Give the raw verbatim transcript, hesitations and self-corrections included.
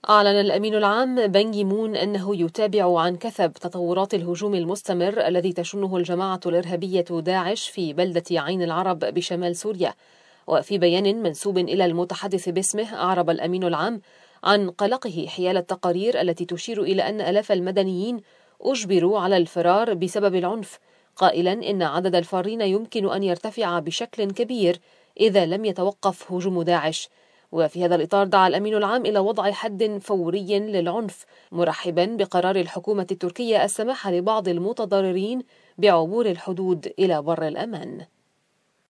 أعلن الأمين العام بان كي مون أنه يتابع عن كثب تطورات الهجوم المستمر الذي تشنه الجماعة الإرهابية داعش في بلدة عين العرب بشمال سوريا. وفي بيان منسوب إلى المتحدث باسمه أعرب الأمين العام عن قلقه حيال التقارير التي تشير إلى أن آلاف المدنيين أجبروا على الفرار بسبب العنف، قائلا إن عدد الفارين يمكن أن يرتفع بشكل كبير إذا لم يتوقف هجوم داعش. وفي هذا الإطار دعا الأمين العام إلى وضع حد فوري للعنف، مرحبا بقرار الحكومة التركية السماح لبعض المتضررين بعبور الحدود إلى بر الأمان.